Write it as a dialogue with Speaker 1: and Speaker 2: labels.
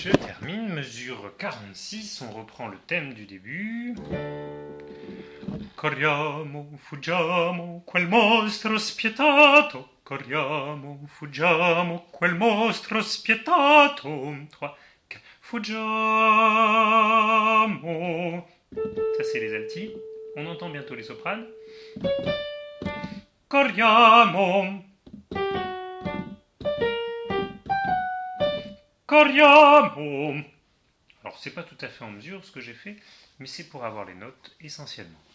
Speaker 1: Je termine, mesure 46, on reprend le thème du début. Corriamo, fuggiamo, quel mostro spietato. Corriamo, fuggiamo, quel mostro spietato. 3, 4, fuggiamo. Ça, c'est les altis. On entend bientôt les sopranes. Corriamo. Corriamo. Alors, c'est pas tout à fait en mesure ce que j'ai fait, mais c'est pour avoir les notes essentiellement.